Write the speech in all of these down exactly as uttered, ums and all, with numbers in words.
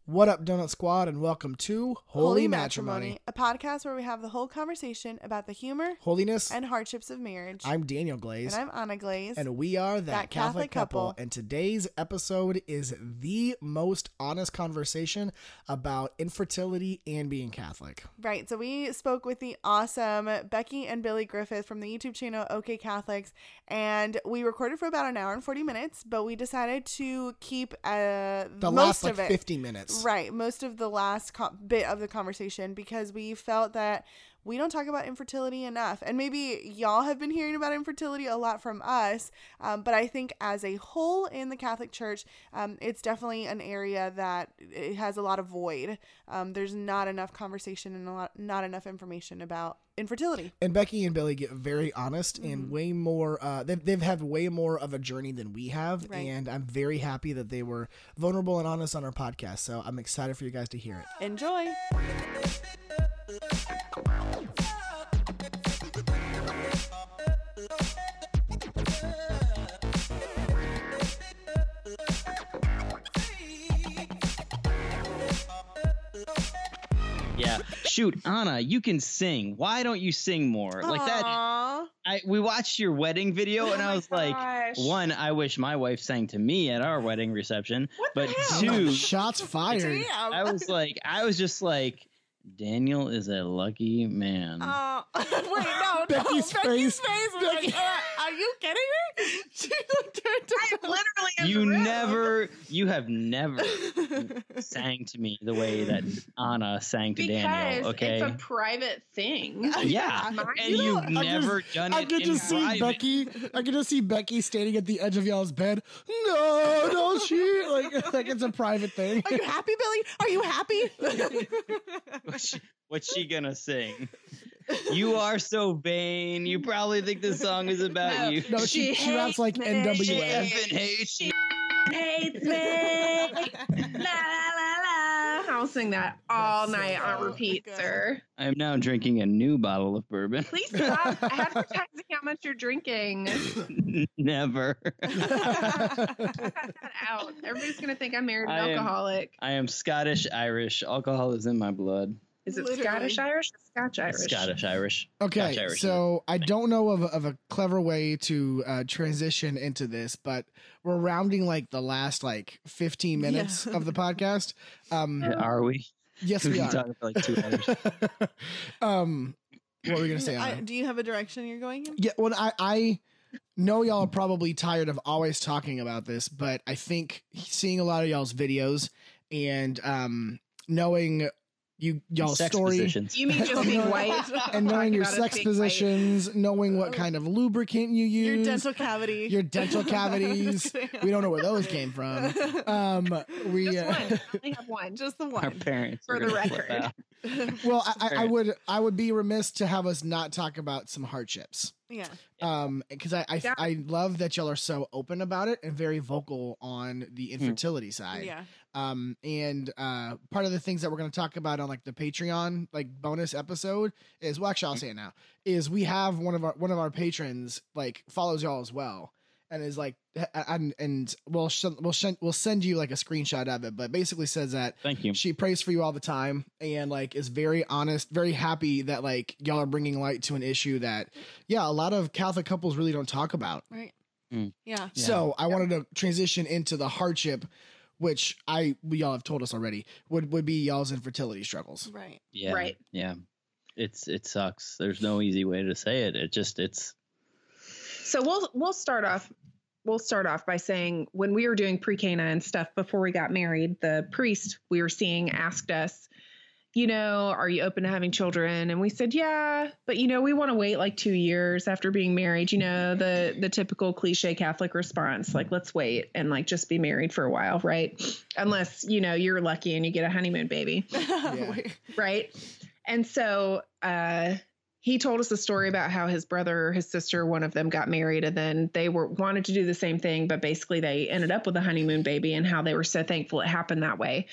What up, Donut Squad, and welcome to Holy, Holy Matrimony. Matrimony, a podcast where we have the whole conversation about the humor, holiness, and hardships of marriage. I'm Daniel Glaze. And I'm Anna Glaze. And we are That, that Catholic, Catholic couple. couple. And today's episode is the most honest conversation about infertility and being Catholic. Right. So we spoke with the awesome Becky and Billy Griffith from the YouTube channel OK Catholics, and we recorded for about an hour and forty minutes, but we decided to keep uh, the most last like of it. fifty minutes. Right, most of the last co- bit of the conversation, because we felt that we don't talk about infertility enough. And maybe y'all have been hearing about infertility a lot from us, um, but I think as a whole in the Catholic Church, um, it's definitely an area that it has a lot of void. Um, there's not enough conversation and a lot, not enough information about infertility. And Becky and Billy get very honest mm-hmm. and way more, uh, they've, they've had way more of a journey than we have. Right. And I'm very happy that they were vulnerable and honest on our podcast. So I'm excited for you guys to hear it. Enjoy. Yeah. Shoot, Anna, you can sing. Why don't you sing more? Aww. Like that. I we watched your wedding video, and oh I was gosh. like, one, I wish my wife sang to me at our wedding reception. What but the hell? two, shots fired. Damn. I was like, I was just like, Daniel is a lucky man. Uh, wait, no, Becky's no. face. Becky's face was Becky. like, uh, are you kidding me? She looked turned to I'm literally in You the room. never, you have never sang to me the way that Anna sang to because Daniel. Okay, it's a private thing. yeah, Mine- and You know, you've I never just, done I it could in just see private. Becky. I could just see Becky standing at the edge of y'all's bed. No, no, she like like it's a private thing. Are you happy, Billy? Are you happy? What's she, what's she gonna sing? You are so vain. You probably think this song is about No, you. No, she She she raps like hates N me. W She A. effing hates you. hates me. La la la la. I'll sing that all That's night so on repeat, good. sir. I am now drinking a new bottle of bourbon. Please stop advertising how much you're drinking. Never. Cut that out. Everybody's gonna think I'm married an I am- alcoholic. I am Scottish Irish. Alcohol is in my blood. Is it Literally. Scottish Irish or Scotch Irish? Scottish Irish. Okay, Scotch Irish. so I don't know of a, of a clever way to uh, transition into this, but we're rounding like the last like fifteen minutes Yeah. of the podcast. Um, Are we? yes, We've we been are. talking for like two hours. um, what were we gonna say? I, Anna? do you have a direction you're going in? Yeah, well, I, I know y'all are probably tired of always talking about this, but I think seeing a lot of y'all's videos and um, knowing you y'all's Sex story positions. You mean just being white? and knowing Talking your about us sex being white. positions, knowing what kind of lubricant you Your use, dental cavity. your dental cavities. We don't know where those came from. Um, we Just uh, one. I only have one. Just the Our one. parents. For are the gonna flip record. out. well, I, I, I would I would be remiss to have us not talk about some hardships. Yeah. Um, because I I, Yeah. I love that y'all are so open about it and very vocal on the infertility side. Yeah. Um, and uh, part of the things that we're going to talk about on like the Patreon like bonus episode is well, actually I'll say it now is we have one of our one of our patrons like follows y'all as well and is like and and we'll sh- we'll sh- we'll send you like a screenshot of it, but basically says that Thank you. she prays for you all the time and like is very honest, very happy that like y'all are bringing light to an issue that yeah a lot of Catholic couples really don't talk about. Right. Mm. Yeah. Yeah. So I wanted to transition into the hardship, which I y'all have told us already would would be y'all's infertility struggles. Right. Yeah. Right. Yeah. It's it sucks. There's no easy way to say it. It just it's So we'll we'll start off we'll start off by saying when we were doing pre-Cana and stuff before we got married, the priest we were seeing asked us, you know, are you open to having children? And we said, yeah, but you know, we want to wait like two years after being married, you know, the the typical cliche Catholic response, like let's wait and like just be married for a while, right? Unless, you know, you're lucky and you get a honeymoon baby. Yeah. Right. And so uh, he told us a story about how his brother or his sister, one of them got married and then they were wanted to do the same thing, but basically they ended up with a honeymoon baby and how they were so thankful it happened that way.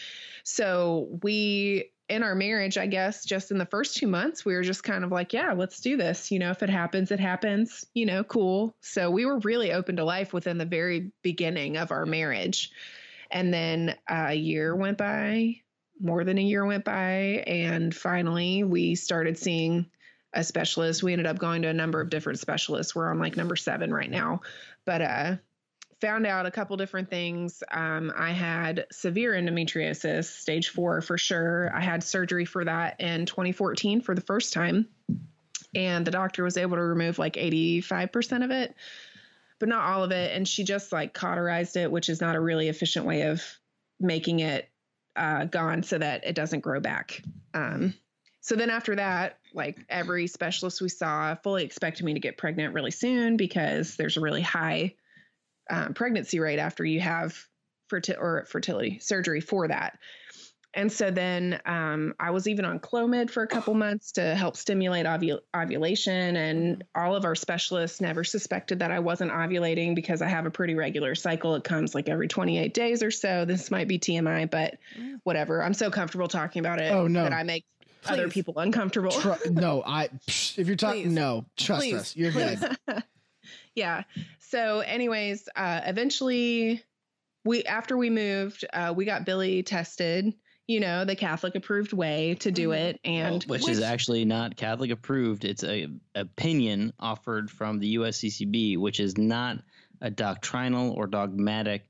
So we, in our marriage, I guess, just in the first two months, we were just kind of like, yeah, let's do this. You know, if it happens, it happens, you know, cool. So we were really open to life within the very beginning of our marriage. And then a year went by, more than a year went by. And finally we started seeing a specialist. We ended up going to a number of different specialists. We're on like number seven right now, but, uh, found out a couple different things. Um, I had severe endometriosis, stage four for sure. I had surgery for that in twenty fourteen for the first time. And the doctor was able to remove like eighty-five percent of it, but not all of it. And she just like cauterized it, which is not a really efficient way of making it uh, gone so that it doesn't grow back. Um, so then after that, like every specialist we saw fully expected me to get pregnant really soon because there's a really high Um, pregnancy rate after you have ferti- or fertility surgery for that. And so then um, I was even on Clomid for a couple months to help stimulate ovu- ovulation. And all of our specialists never suspected that I wasn't ovulating because I have a pretty regular cycle. It comes like every twenty-eight days or so. This might be T M I, but whatever. I'm so comfortable talking about it Oh, no. that I make Please. other people uncomfortable. Tru- no, I. Psh, if you're talking, Please. no, trust Please. us. You're Please. good. Yeah. So anyways, uh, eventually we, after we moved, uh, we got Billy tested, you know, the Catholic approved way to do Mhm. it. And which, is actually not Catholic approved. It's a opinion offered from the U S C C B, which is not a doctrinal or dogmatic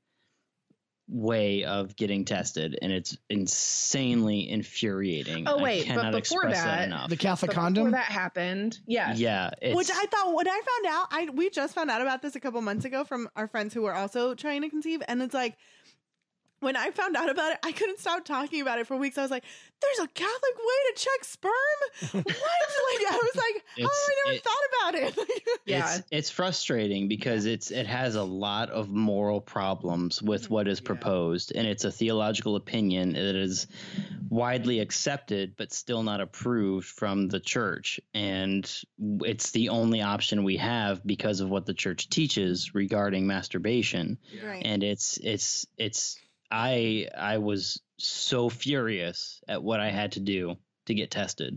way of getting tested, and it's insanely infuriating. Oh, I wait, but cannot before express that- enough. The Catholic but condom. before that happened, yes. yeah, it's, Which I thought when I found out, I we just found out about this a couple months ago from our friends who were also trying to conceive, and it's like when I found out about it, I couldn't stop talking about it for weeks. I was like, "There's a Catholic way to check sperm." What? Like I was like, "Oh, It's- I never it- thought about it." Yeah. It's, it's frustrating because it's it has a lot of moral problems with what is Yeah. proposed, and it's a theological opinion that is widely accepted but still not approved from the church, and it's the only option we have because of what the church teaches regarding masturbation. Right. And it's it's it's I I was so furious at what I had to do to get tested.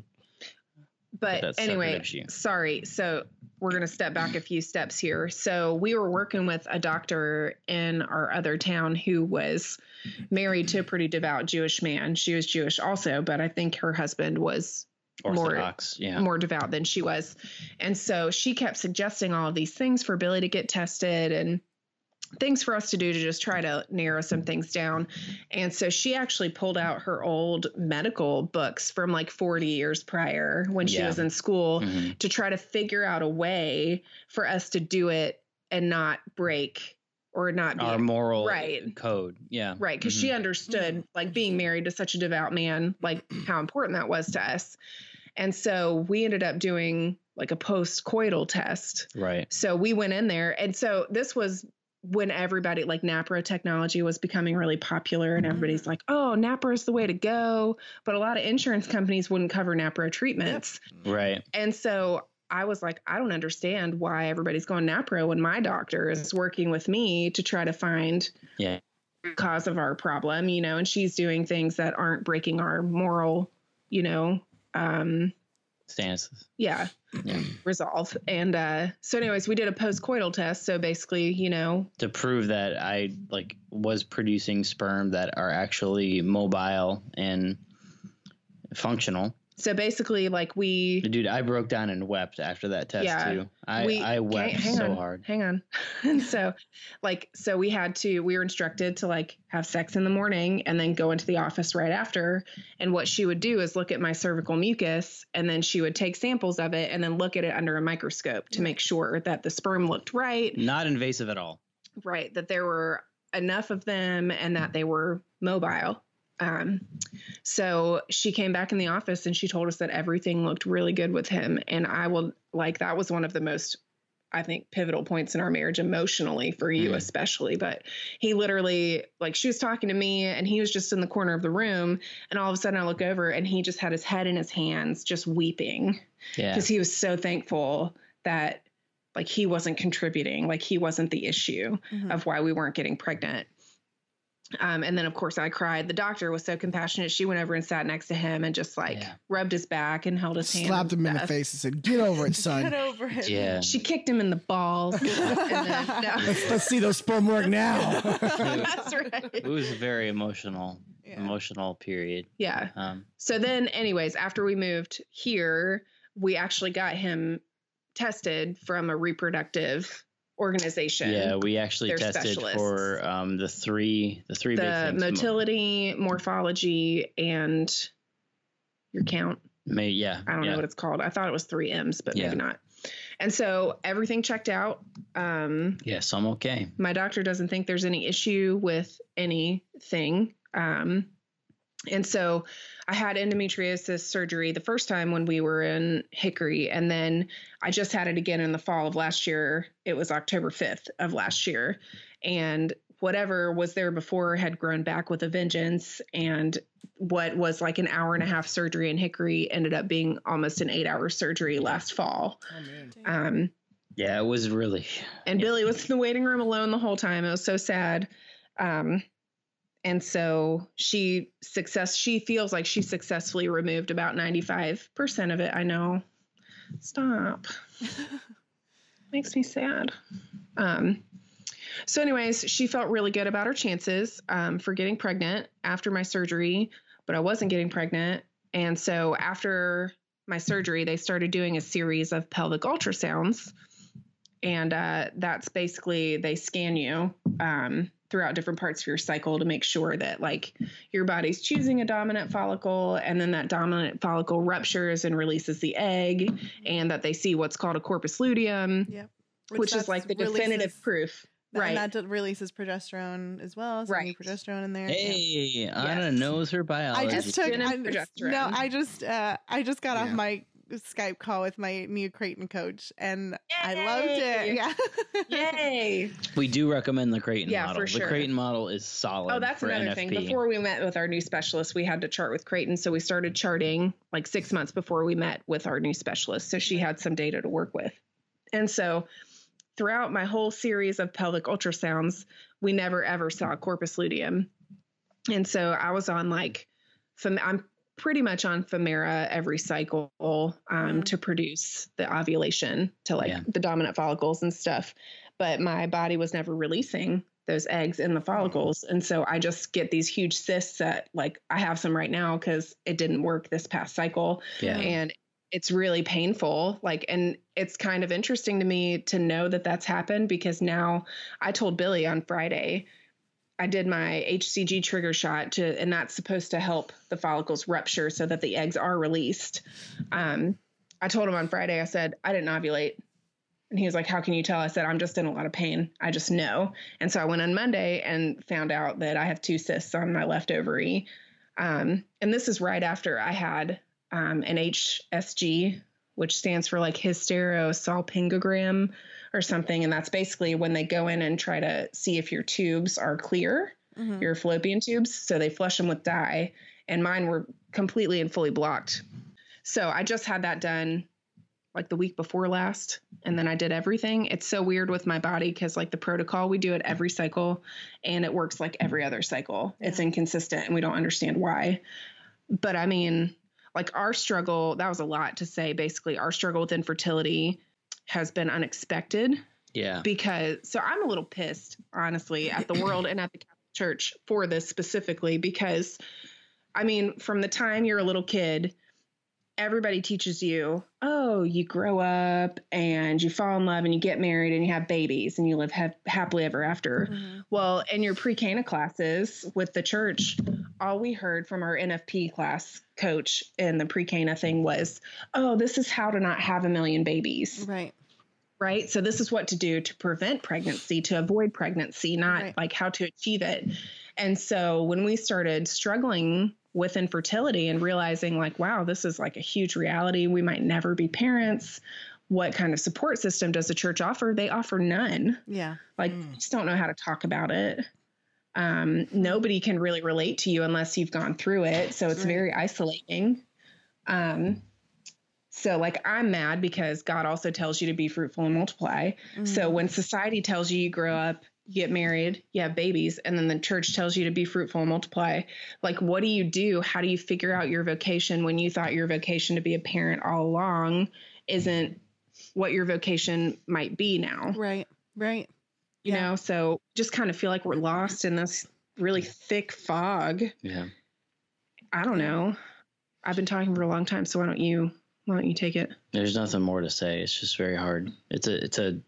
But That's a separate anyway, issue. sorry. So we're going to step back a few steps here. So we were working with a doctor in our other town who was married to a pretty devout Jewish man. She was Jewish also, but I think her husband was Orthodox, yeah. more devout than she was. And so she kept suggesting all of these things for Billy to get tested and things for us to do to just try to narrow some things down. And so she actually pulled out her old medical books from like forty years prior when she Yeah. was in school Mhm. to try to figure out a way for us to do it and not break or not be Our moral Right. code, yeah. right. Because she understood like being married to such a devout man, like how important that was to us. And so we ended up doing like a post-coital test. Right. So we went in there. And so this was when everybody, like NAPRO technology was becoming really popular and everybody's like, oh, NAPRO is the way to go. But a lot of insurance companies wouldn't cover NAPRO treatments. Right. And so I was like, I don't understand why everybody's going NAPRO when my doctor is working with me to try to find Yeah. the cause of our problem, you know, and she's doing things that aren't breaking our moral, you know, um, Stances. yeah, Yeah. resolve. And uh, so anyways, we did a post-coital test. So basically, you know, To prove that I like was producing sperm that are actually mobile and functional. so basically like we, Dude, I broke down and wept after that test Yeah. too. I, we I wept hang, hang so on, hard. Hang on. And so like, so we had to, we were instructed to like have sex in the morning and then go into the office right after. And what she would do is look at my cervical mucus and then she would take samples of it and then look at it under a microscope to make sure that the sperm looked right, Not invasive at all. right, that there were enough of them and that they were mobile. Um, so she came back in the office and she told us that everything looked really good with him. And I will like, that was one of the most, I think, pivotal points in our marriage emotionally for you, Mm. especially. But he literally, like, she was talking to me and he was just in the corner of the room. And all of a sudden I look over and he just had his head in his hands, just weeping Yeah. because he was so thankful that like he wasn't contributing, like he wasn't the issue Mhm. of why we weren't getting pregnant. Um, and then, of course, I cried. The doctor was so compassionate. She went over and sat next to him and just like Yeah. rubbed his back and held his hand. Slapped him in the stuff. face and said, "Get over it, son. Get over it. Yeah. She kicked him in the balls. and then, no. Let's, let's see those sperm work now." That's right. It was a very emotional, Yeah. emotional period. Yeah. Um, So then, anyways, after we moved here, we actually got him tested from a reproductive organization. yeah, we actually They're tested specialists. for um, the three, the three big the things. motility, morphology, and your count. May, yeah, I don't yeah. know what it's called. I thought it was three M's, but Yeah. maybe not. And so everything checked out. Um, Yes, I'm okay. my doctor doesn't think there's any issue with anything. Um, and so I had endometriosis surgery the first time when we were in Hickory, and then I just had it again in the fall of last year. It was October fifth of last year. And whatever was there before had grown back with a vengeance. And what was like an hour and a half surgery in Hickory ended up being almost an eight hour surgery last fall. Oh, man. Um, Yeah, it was really. and Yeah. Billy was in the waiting room alone the whole time. It was so sad. Um, and so she success, she feels like she successfully removed about ninety-five percent of it. I know. Stop. Makes me sad. Um, so anyways, she felt really good about her chances, um, for getting pregnant after my surgery, but I wasn't getting pregnant. And so after my surgery, they started doing a series of pelvic ultrasounds. And uh, that's basically, they scan you um, throughout different parts of your cycle to make sure that like your body's choosing a dominant follicle, and then that dominant follicle ruptures and releases the egg, and that they see what's called a corpus luteum, Yep. which, is that's like the definitive releases- proof. Right. And that d- releases progesterone as well. So you need Right. progesterone in there. Yeah. Hey, Anna Yes. knows her I biology. just took Estrogen I, and no, progesterone. I just uh, I just got off Yeah. my Skype call with my new Creighton coach, and I loved it. Yay! Yeah. Yay. we do recommend the Creighton Yeah, model. for sure. The Creighton model is solid. Oh, that's for another N F P. thing. Before we met with our new specialist, we had to chart with Creighton. So we started charting like six months before we met with our new specialist. So she had some data to work with. And so throughout my whole series of pelvic ultrasounds, we never ever saw corpus luteum. And so I was on like, Fem- I'm pretty much on Femera every cycle um, Mhm. to produce the ovulation to like Yeah. the dominant follicles and stuff. But my body was never releasing those eggs in the follicles. And so I just get these huge cysts that like I have some right now because it didn't work this past cycle. Yeah. And it's really painful. Like, and it's kind of interesting to me to know that that's happened, because now I told Billy on Friday, I did my H C G trigger shot to, and that's supposed to help the follicles rupture so that the eggs are released. Um, I told him on Friday, I said, I didn't ovulate. And he was like, how can you tell? I said, I'm just in a lot of pain. I just know. And so I went on Monday and found out that I have two cysts on my left ovary. Um, and this is right after I had um, an H S G, which stands for like hysterosalpingogram or something. And that's basically when they go in and try to see if your tubes are clear, Mhm. your fallopian tubes. So they flush them with dye, and mine were completely and fully blocked. So I just had that done like the week before last, and then I did everything. It's so weird with my body because like the protocol, we do it every cycle and it works like every other cycle. It's inconsistent and we don't understand why. But I mean, like our struggle, that was a lot to say. Basically, our struggle with infertility has been unexpected Yeah. because, so I'm a little pissed, honestly, at the world and at the Catholic Church for this specifically, because I mean, from the time you're a little kid, everybody teaches you, oh, you grow up and you fall in love and you get married and you have babies and you live ha- happily ever after. Mhm. Well, in your pre-Cana classes with the church, all we heard from our N F P class coach in the pre-Cana thing was, oh, this is how to not have a million babies, Right. right? So this is what to do to prevent pregnancy, to avoid pregnancy, not Right. like how to achieve it. And so when we started struggling with infertility and realizing like, wow, this is like a huge reality. We might never be parents. What kind of support system does the church offer? They offer none. Yeah. Like, Mm. you just don't know how to talk about it. Um, nobody can really relate to you unless you've gone through it. So it's Right. very isolating. Um, so like, I'm mad because God also tells you to be fruitful and multiply. So Mhm. when society tells you you grow up you get married, you have babies, and then the church tells you to be fruitful and multiply. Like, what do you do? How do you figure out your vocation when you thought your vocation to be a parent all along isn't what your vocation might be now? Right. Right. You Yeah. know, so just kind of feel like we're lost in this really thick fog. Yeah. I don't know. I've been talking for a long time, so why don't you why don't you take it? There's nothing more to say. It's just very hard. It's a it's a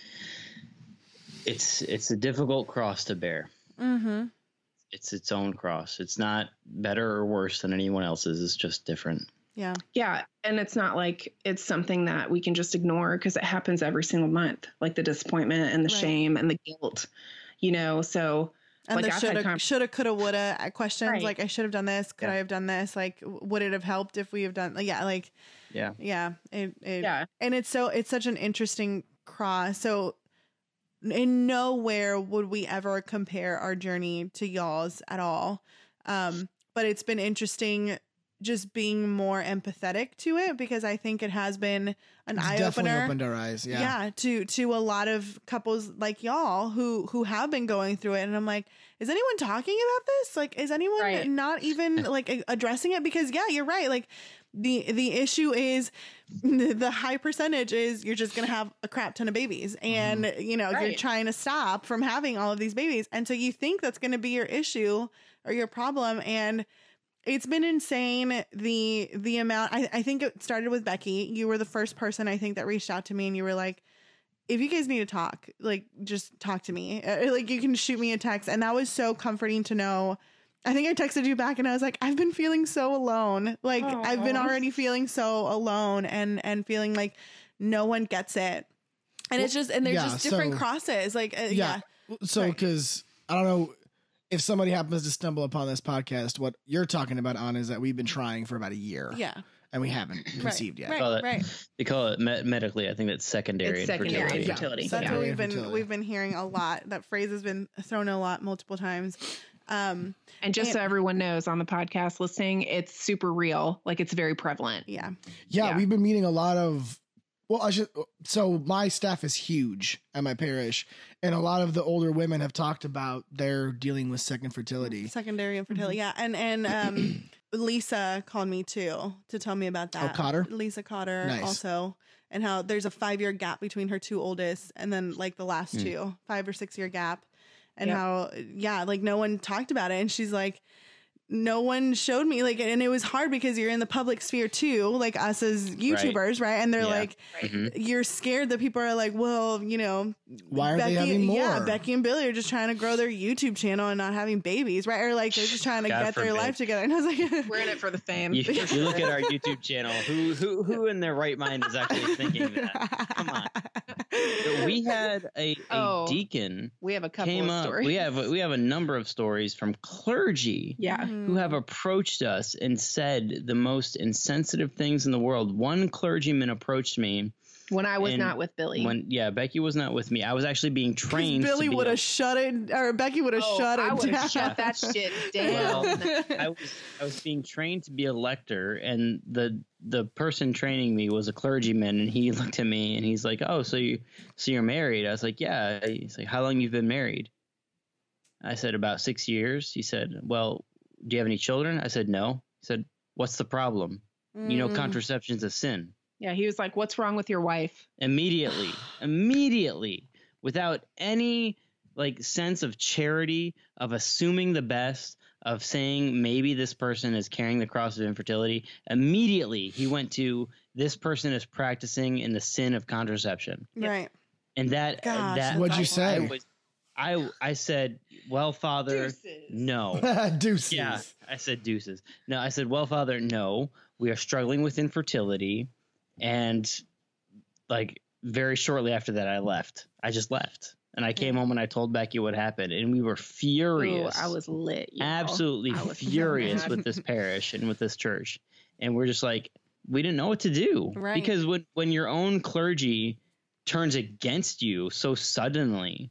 it's it's a difficult cross to bear. Mm-hmm. It's its own cross. It's not better or worse than anyone else's. It's just different. Yeah. Yeah, and it's not like it's something that we can just ignore because it happens every single month, like the disappointment and the Right. shame and the guilt, you know. So And like the I've had shoulda, con- shoulda, coulda, woulda uh, questions. Right. Like, I should have done this. Could Yeah. I have done this? Like, w- would it have helped if we have done? Like, yeah. Like, Yeah. yeah. It, it, yeah, And it's so it's such an interesting cross. So in nowhere would we ever compare our journey to y'all's at all. Um, but it's been interesting just being more empathetic to it because I think it has been an It's eye definitely opener. opened our eyes. Yeah. Yeah, to to a lot of couples like y'all who who have been going through it, and I'm like, is anyone talking about this? Like, is anyone Right. not even like a- addressing it? Because yeah, you're right. Like the the issue is the, the high percentage is you're just gonna have a crap ton of babies, and you know you're Right. trying to stop from having all of these babies, and so you think that's gonna be your issue or your problem, and it's been insane the the amount. I, I think it started with Becky. You were the first person I think that reached out to me, and you were like, if you guys need to talk, like just talk to me. Uh, like you can shoot me a text, and that was so comforting to know. I think I texted you back, and I was like, I've been feeling so alone. Like I've been Aw. already feeling so alone, and and feeling like no one gets it. And it's just and there's yeah, just different so- crosses. Like uh, Yeah. yeah. So, Right. because I don't know if somebody happens to stumble upon this podcast, what you're talking about on is that we've been trying for about a year, Yeah. and we haven't conceived yet. Right. Call it- Right. They call it me- medically. I think that's secondary it's secondary infertility. Yeah. infertility. So that's Yeah. what we've been Infertility. we've been hearing a lot. That phrase has been thrown a lot multiple times. Um, And just so And- everyone knows on the podcast listening, it's super real. Like it's very prevalent. yeah. Yeah, Yeah. we've been meeting a lot of. Well, I should. So my staff is huge at my parish, and a lot of the older women have talked about their dealing with second fertility. Secondary infertility. Yeah. And and um Lisa called me too to tell me about that. Oh, Cotter? Lisa Cotter Nice. also. And how there's a five year gap between her two oldest and then like the last two, five or six year gap. And Yep. how yeah, like no one talked about it. And she's like, no one showed me like, and it was hard because you're in the public sphere too, like us as YouTubers, right? And they're Yeah. like, Mhm. you're scared that people are like, well, you know, Why aren't Becky, they having more? yeah, Becky and Billy are just trying to grow their YouTube channel and not having babies, right? Or like they're just trying to God get their forbid. life together. And I was like, We're in it for the fame. You, you look at our YouTube channel. Who who who in their right mind is actually thinking that? Come on. We had a, a Oh, deacon We have a couple came of up. stories. We have we have a number of stories from clergy yeah. who have approached us and said the most insensitive things in the world. One clergyman approached me When I was And not with Billy. when yeah, Becky was not with me. I was actually being trained. to Billy be would a- have shut it, or Becky would have Oh, shut it I would down. have shut that shit down. Well, I was I was being trained to be a lector, and the the person training me was a clergyman, and he looked at me and he's like, "Oh, so you so you're married?" I was like, "Yeah." He's like, "How long you've been married?" I said, "About six years." He said, "Well, do you have any children?" I said, "No." He said, "What's the problem? You know, Mm. contraception's a sin." Yeah, he was like, "What's wrong with your wife?" Immediately, immediately, without any like sense of charity, of assuming the best, of saying maybe this person is carrying the cross of infertility, immediately he went to this person is practicing in the sin of contraception. Right. And that Gosh, that What'd you I say? was, I I said, "Well, Father, Deuces. no." Deuces. Yeah, I said deuces. No, I said, "Well, Father, no. We are struggling with infertility." And like very shortly after that, I left. I just left. And I came home and I told Becky what happened. And we were Ooh, furious. I was lit. y'all. absolutely I was so furious mad. with this parish and with this church. And we're just like, we didn't know what to do. Right. Because when, when your own clergy turns against you so suddenly,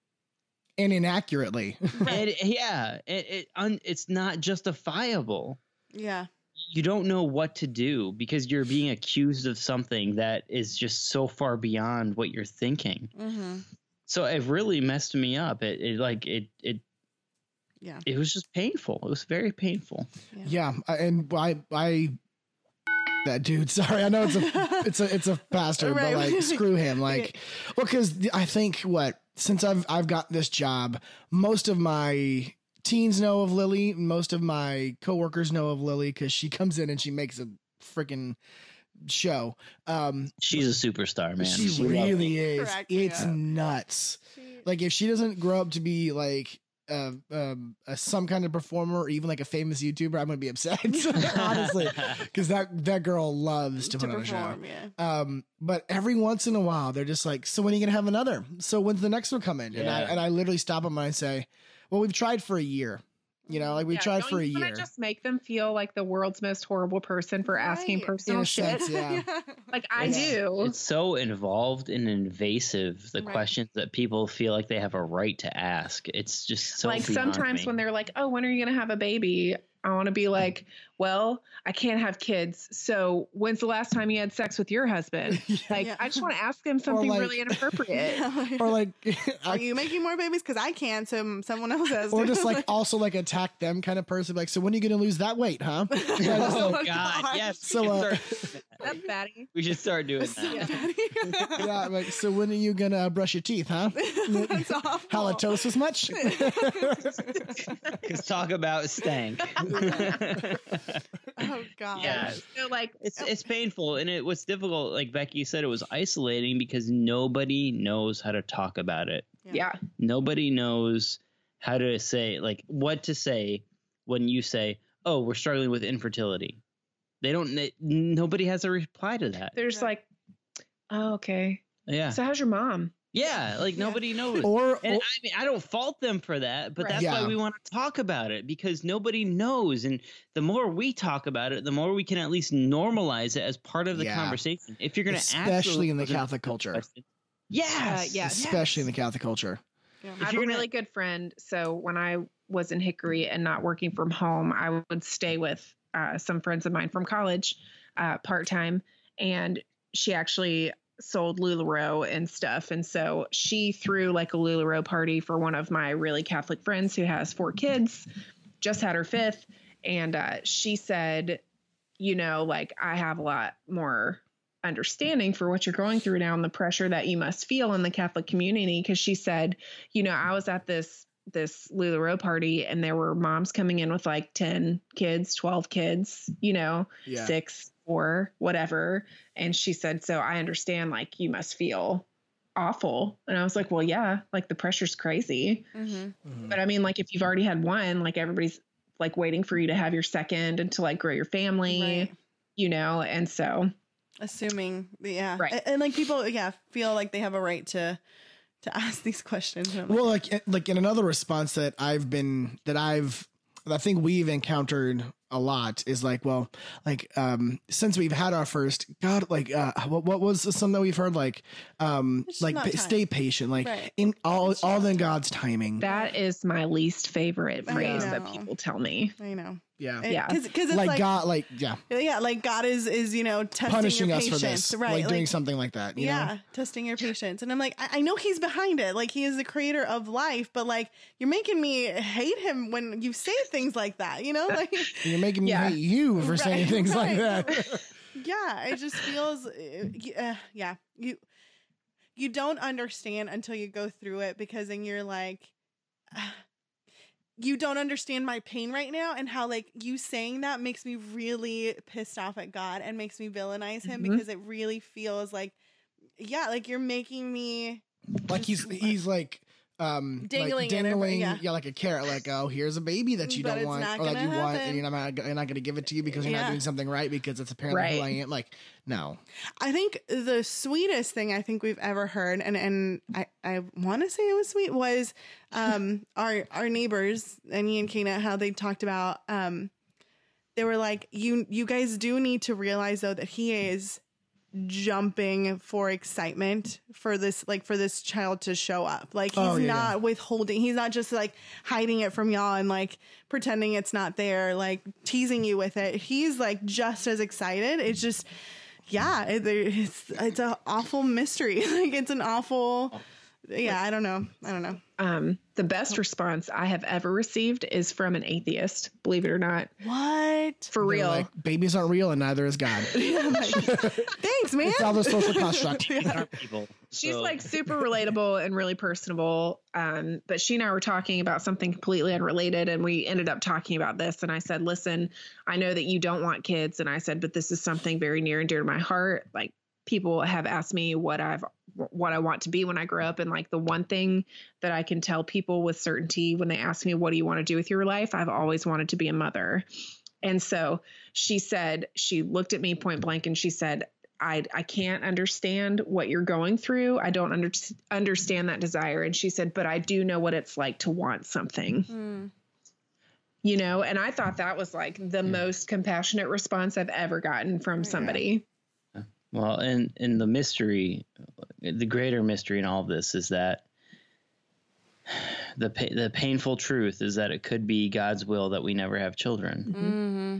And inaccurately. and yeah, it, it un, it's not justifiable. Yeah. You don't know what to do because you're being accused of something that is just so far beyond what you're thinking. Mm-hmm. So it really messed me up. It, it like it it Yeah. it was just painful. It was very painful. Yeah, I- and I I that dude. Sorry, I know it's a it's a it's a pastor, Right. but like screw him. Like, well, because I think what since I've I've got this job, most of my teens know of Lily. Most of my coworkers know of Lily because she comes in and she makes a freaking show. Um, She's a superstar, man. she She loves- really is. Correct me It's up. nuts. She- Like if she doesn't grow up to be like uh, um, a, some kind of performer or even like a famous YouTuber, I'm gonna be upset. Honestly, because that that girl loves to, to put on a show. perform, yeah. Um, but every once in a while, they're just like, "So when are you gonna have another? So when's the next one coming?" And I Yeah. and I literally stop them and I say, "Well, we've tried for a year. You know, like we Yeah, tried don't for a you wanna year." just make them feel like the world's most horrible person for asking Right. personal In a shit. sense, yeah. Like I Yeah. do. It's so involved and invasive, the Right. questions that people feel like they have a right to ask. It's just so like beyond sometimes me. when they're like, "Oh, when are you going to have a baby?" I want to be like, "Well, I can't have kids. So when's the last time you had sex with your husband?" Like, Yeah. I just want to ask them something like- really inappropriate. Or like, Are I, you making more babies? Because I can't. So someone else has. or to. just like also like attack them kind of person. Like, so when are you gonna lose that weight, huh? Yeah, just Oh like- God, God. yes. So, we, uh, should start, That's fatty. we should start doing that. yeah, like, so when are you gonna brush your teeth, huh? That's awful. Halitosis much? Because talk about stank. Oh God. Yeah. So like, It's it's painful, and it was difficult. Like Becky said, it was isolating because nobody knows how to talk about it. yeah. Nobody knows how to say, like, what to say when you say, "Oh, we're struggling with infertility." They don't. They, nobody has a reply to that. They're just Yeah. like, "Oh, okay. Yeah, So how's your mom?" yeah. Like Yeah. nobody knows. Or, And or I mean, I don't fault them for that, but Right. that's Yeah. why we want to talk about it, because nobody knows. And the more we talk about it, the more we can at least normalize it as part of the Yeah. conversation. If you're going to ask, especially those in the questions- Catholic culture, questions- yes, Uh, yes. especially in the Catholic culture. Yeah. I have you're a gonna- really good friend. So when I was in Hickory and not working from home, I would stay with uh, some friends of mine from college uh, part time, and she actually sold LuLaRoe and stuff. And so she threw like a LuLaRoe party for one of my really Catholic friends who has four kids, just had her fifth, and uh, she said, you know, like, I have a lot more understanding for what you're going through now and the pressure that you must feel in the Catholic community. Cause she said, you know, I was at this, this LuLaRoe party and there were moms coming in with like ten kids, twelve kids, you know, Yeah. six, four, whatever. And she said, so I understand, like, you must feel awful. And I was like, well, yeah, like the pressure's crazy. Mm-hmm. Mhm. But I mean, like, if you've already had one, like everybody's like waiting for you to have your second and to like grow your family, Right. you know? And so, Assuming, yeah, Right. and, and like people, yeah, feel like they have a right to to ask these questions. And I'm like, Well, like like in another response that I've been that I've that I think we've encountered a lot is like, well, like um since we've had our first, God, like uh what what was something that we've heard, like um It's like not pa- time. stay patient, like Right. in all It's all just in not God's timing. that is my least favorite I phrase that know. people tell me. I know, Yeah. Yeah. because because it's Like, like, God, like yeah, yeah, like God is is you know testing punishing your us patience, for this, right? like doing something like that. You yeah, know? testing your patience. And I'm like, I, I know he's behind it. Like, he is the creator of life, but like, you're making me hate him when you say things like that, you know? Like, And you're making me Yeah. hate you for Right, saying things like right. that. yeah, it just feels, uh, y- uh, yeah, you, you don't understand until you go through it, because then you're like, uh, you don't understand my pain right now, and how like you saying that makes me really pissed off at God and makes me villainize him, Mhm. because it really feels like, yeah, like you're making me Like he's he's like um Dangling like it over- dangling yeah. yeah. like a carrot, like, oh, here's a baby that you But don't it's want not or that gonna you want, happen. and you're not you're not going to give it to you because you're not Yeah. doing something right, because it's apparently who I Right. am. Like, no. I think the sweetest thing I think we've ever heard, and and I, I want to say it was sweet, was um our our neighbors, Annie and Kana, how they talked about um they were like, you you guys do need to realize though that he is jumping for excitement for this, like for this child to show up. Like he's Oh, yeah, not yeah. withholding. He's not just like hiding it from y'all and like pretending it's not there, like teasing you with it. He's like just as excited. It's just, yeah, it, it's it's an awful mystery. Like it's an awful Yeah, I don't know. I don't know. Um, the best response I have ever received is from an atheist, believe it or not. What? For They're real. like, babies aren't real and neither is God. Yeah, like, thanks, man. It's all the social construct. Yeah. People. She's So- like super relatable and really personable. Um, but she and I were talking about something completely unrelated, and we ended up talking about this. And I said, listen, I know that you don't want kids. And I said, but this is something very near and dear to my heart. Like, people have asked me what I've what I want to be when I grow up. And like the one thing that I can tell people with certainty when they ask me, what do you want to do with your life? I've always wanted to be a mother. And so she said, she looked at me point blank and she said, I, I can't understand what you're going through. I don't under, understand that desire. And she said, but I do know what it's like to want something, Mm. you know? And I thought that was like the most compassionate response I've ever gotten from Yeah. somebody. Well, and and the mystery, the greater mystery in all of this is that the pa- the painful truth is that it could be God's will that we never have children, Mm-hmm.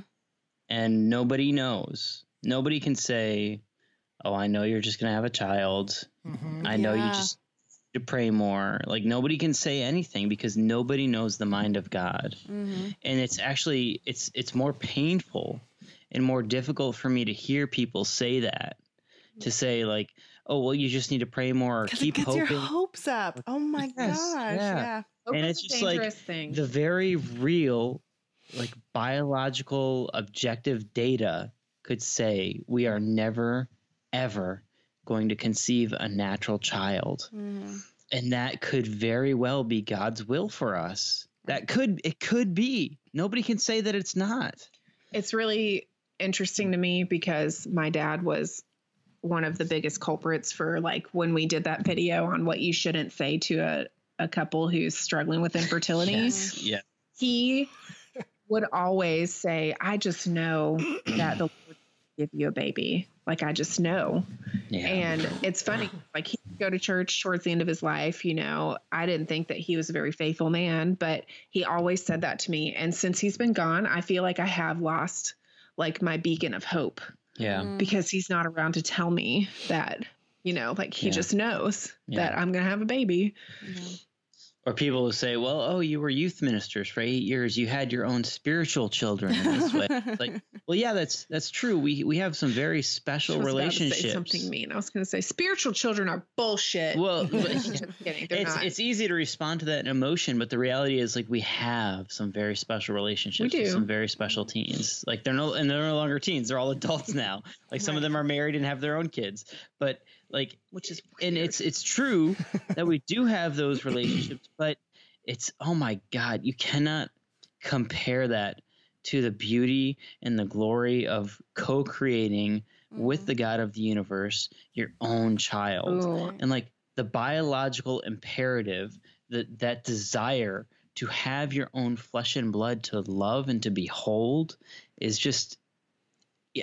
and nobody knows. Nobody can say, "Oh, I know you're just gonna have a child. Mhm. I know you Yeah. just need to pray more." Like nobody can say anything because nobody knows the mind of God, Mm-hmm. and it's actually it's it's more painful and more difficult for me to hear people say that, to say like, oh, well, you just need to pray more or Because keep it gets hoping. your hopes up. Oh my Yes, gosh. yeah. Yeah. Hope And is it's a just like dangerous thing. The very real, like biological, objective data could say we are never, ever going to conceive a natural child. Mm-hmm. And that could very well be God's will for us. That could, it could be. Nobody can say that it's not. It's really interesting to me because my dad was one of the biggest culprits for like when we did that video on what you shouldn't say to a, a couple who's struggling with infertility. Yes. Yeah. He would always say, I just know that the Lord will give you a baby. Like, I just know. Yeah. And it's funny, like he would go to church towards the end of his life. You know, I didn't think that he was a very faithful man, but he always said that to me. And since he's been gone, I feel like I have lost like my beacon of hope yeah. Mm. because he's not around to tell me that, you know, like he Yeah. just knows Yeah. that I'm going to have a baby. Yeah. Or people who say, well, oh, you were youth ministers for eight years. You had your own spiritual children in this way. It's like, well, yeah, that's that's true. We we have some very special I was about to relationships. say something mean. I was going to say spiritual children are bullshit. Well, but- Just kidding. They're it's not. it's easy to respond to that in emotion, but the reality is like we have some very special relationships We with do. some very special teens. Like they're no and they're no longer teens; they're all adults now. Like some of them are married and have their own kids. But like, Which is and weird. it's it's true that we do have those relationships, but it's oh my God, you cannot compare that to the beauty and the glory of co-creating with the God of the universe your own child. Ooh. And like the biological imperative, that that desire to have your own flesh and blood to love and to behold is just, yeah,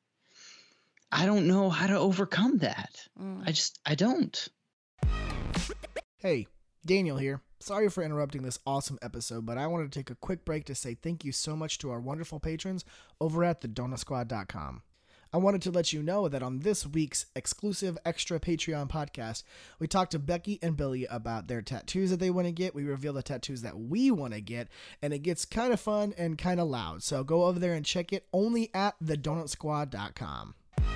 I don't know how to overcome that. Mm. I just, I don't. Hey, Daniel here. Sorry for interrupting this awesome episode, but I wanted to take a quick break to say thank you so much to our wonderful patrons over at the donut squad dot com. I wanted to let you know that on this week's exclusive extra Patreon podcast, we talked to Becky and Billy about their tattoos that they want to get. We reveal the tattoos that we want to get, and it gets kind of fun and kind of loud. So go over there and check it only at the donut squad dot com.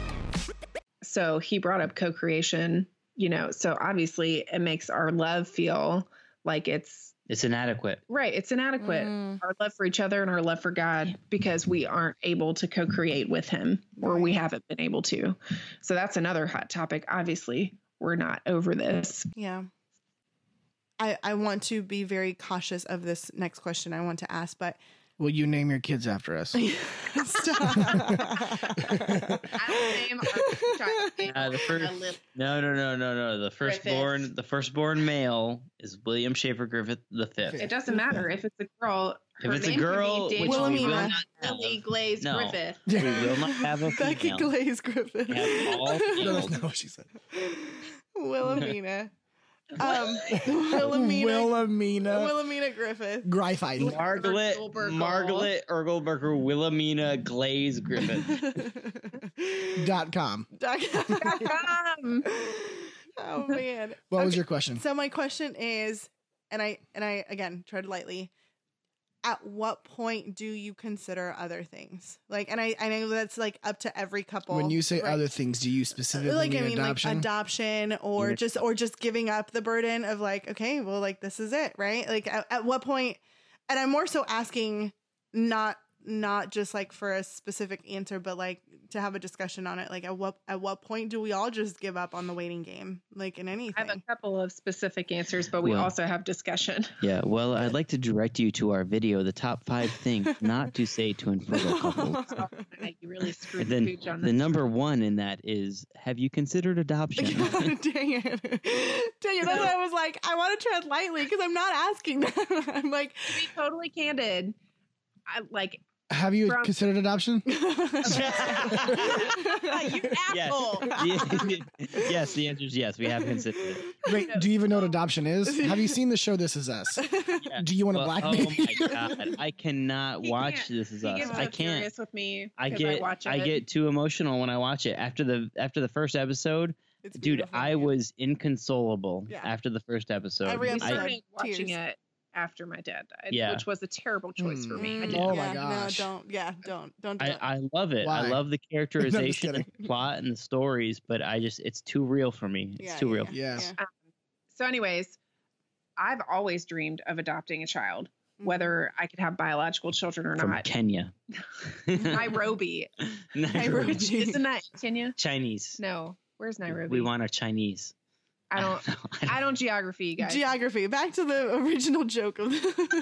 So he brought up co-creation, you know, so obviously it makes our love feel like it's It's inadequate. right. It's inadequate. Mm. Our love for each other and our love for God, because we aren't able to co-create with him, or we haven't been able to. So that's another hot topic. Obviously, we're not over this. Yeah. I, I want to be very cautious of this next question I want to ask, but Will you name your kids after us? stop. I will name our child Uh, the first, a little- no, no, no, no, no. The firstborn, Griffith. the firstborn male is William Schaefer Griffith the fifth. It doesn't matter if it's a girl. If her it's a name could be girl, Daniel which we will Wilhelmina not Lily have. Glaze No. Griffith. We will not have a Becky female. Glaze Griffith. We have all No, females. that's not what she said. Wilhelmina. Um, Wilhelmina. Wilhelmina Wilhelmina Griffith. Greifheit. Margaret, Ergelberger. Margaret Ergelberger Wilhelmina Glaze Griffith. dot com. Doc- Um, Oh man. What was Okay, your question? So my question is, and I and I again tread lightly. At what point do you consider other things? Like, and I, I know that's like up to every couple. When you say right? other things, do you specifically like mean I mean adoption? like adoption or Yeah. just or just giving up the burden of like, okay, well, like this is it, right? Like at, at what point? And I'm more so asking, not not just like for a specific answer, but like to have a discussion on it. Like at what at what point do we all just give up on the waiting game? Like in I anything. have a couple of specific answers, but we Well- also have discussion. Yeah, well, I'd like to direct you to our video, the top five things not to say to infertile couples. You really screwed And the then pooch on the this. number one in that is, have you considered adoption? Dang it. Dang it. That's why I was like, I want to tread lightly because I'm not asking that. I'm like, To be totally candid, I like Have you From- considered adoption? you Yes. asshole. Yes, the answer is yes. We have considered it. Wait, do you even know what adoption is? Have you seen the show This Is Us? Yeah. Do you want a Well, black oh baby? my god, I cannot He watch can't- This Is He Us. gets so I can't. furious with me. I 'cause get I, watch I it. get too emotional when I watch it. After the after the first episode, It's dude, beautiful, I man. was inconsolable Yeah. after the first episode. Every We episode. I, started watching Tears. it after my dad died, Yeah. which was a terrible choice for me. I Mm, did. Oh yeah, my gosh. No, don't. Yeah, don't. Don't do I, it. I love it. I Why? love the characterization, and kidding. the plot, and the stories, but I just it's too real for me. It's Yeah, too yeah, real. Yeah. So, anyways, I've always dreamed of adopting a child, Mhm. whether I could have biological children or From not. Kenya. Nairobi. Nairobi. Isn't that Kenya? Chinese. No. Where's Nairobi? We want our Chinese. I don't. I don't geography, you guys. Geography. Back to the original joke of.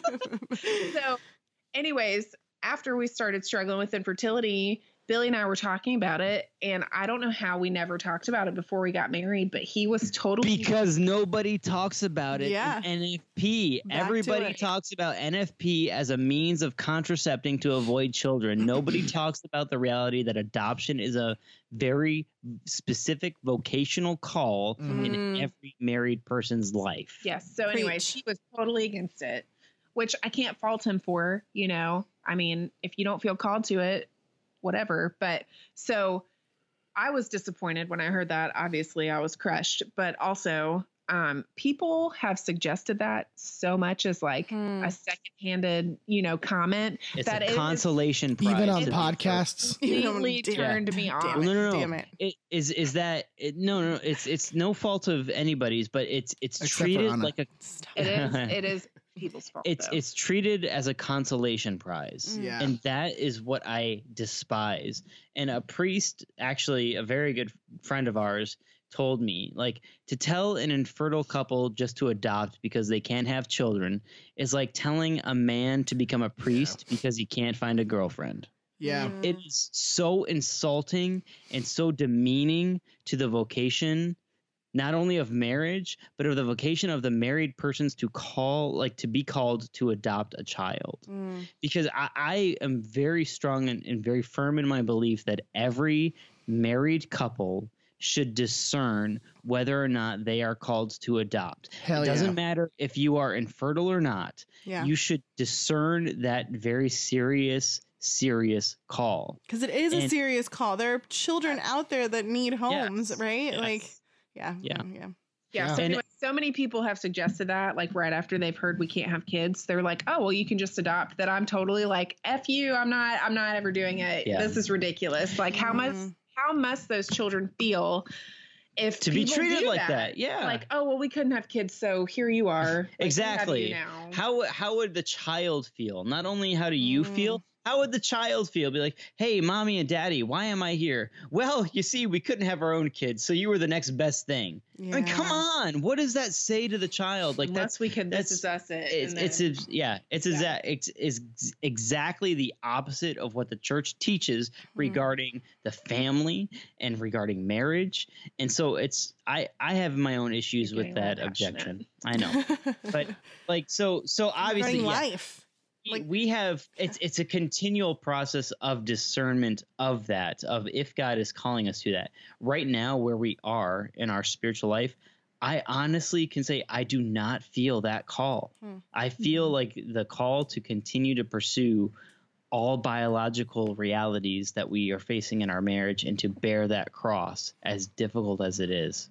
So, anyways, after we started struggling with infertility, Billy and I were talking about it, and I don't know how we never talked about it before we got married, but he was totally Because nobody talks about it Yeah. in N F P. Back to Everybody it. talks about N F P as a means of contracepting to avoid children. Nobody talks about the reality that adoption is a very specific vocational call Mhm. in Mm. every married person's life. Yes. So, anyways, Preach. he was totally against it, which I can't fault him for. You know, I mean, if you don't feel called to it, whatever. But so I was disappointed when I heard that. Obviously, I was crushed. But also, um, people have suggested that so much as like Hmm. a second-handed, you know, comment It's that a it is consolation prize. Even on to be podcasts? completely Damn it. turned me Damn off. it. Well, no, no, no. Damn it. It, is is that it, no, no? It's it's no fault of anybody's, but it's it's Except for treated Anna. like a Stop. It is. It is people's fault. it's though. it's treated as a consolation prize. Mm. Yeah. And that is what I despise. And a priest, actually a very good friend of ours, told me, like, to tell an infertile couple just to adopt because they can't have children is like telling a man to become a priest because he can't find a girlfriend. Yeah. Mm. It is so insulting and so demeaning to the vocation, not only of marriage, but of the vocation of the married persons to call, like, to be called to adopt a child. Mm. Because I, I am very strong and, and very firm in my belief that every married couple should discern whether or not they are called to adopt. Hell it doesn't yeah. matter if you are infertile or not. Yeah. You should discern that very serious, serious call. Because it is a And- serious call. There are children out there that need homes, Yes, right? yes. Like, yeah. Yeah. Yeah. Yeah. Yeah. So, And- anyway, so many people have suggested that, like, right after they've heard we can't have kids, they're like, "Oh, well, you can just adopt." That I'm totally like, "F you! I'm not. I'm not ever doing it. Yeah. This is ridiculous. Like, how much? Mhm. How must those children feel if To be people treated do like that, yeah. Like, oh, well, we couldn't have kids, so here you are. Like, we have Exactly. you now. How how would the child feel? Not only how do you Mm. feel, how would the child feel? Be like, hey, mommy and daddy, why am I here? Well, you see, we couldn't have our own kids, so you were the next best thing. I mean, come Yeah. on. What does that say to the child? Like, Unless that's we could that's- discuss it. it's and it's then- ex- yeah, it's Yeah. exact it's is exactly the opposite of what the church teaches Mm-hmm. regarding the family and regarding marriage. And so it's I I have my own issues You're with getting that more objection. I know. But like so so obviously Regarding yeah, life. we- Like- we have it's it's a continual process of discernment of that, of if God is calling us to that. Right now where we are in our spiritual life, I honestly can say I do not feel that call. Hmm. I feel like the call to continue to pursue all biological realities that we are facing in our marriage and to bear that cross, as difficult as it is.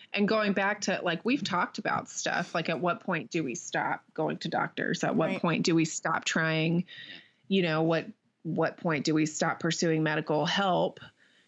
And going back to like, we've talked about stuff like at what point do we stop going to doctors? At what Right. point do we stop trying, you know, what, what point do we stop pursuing medical help?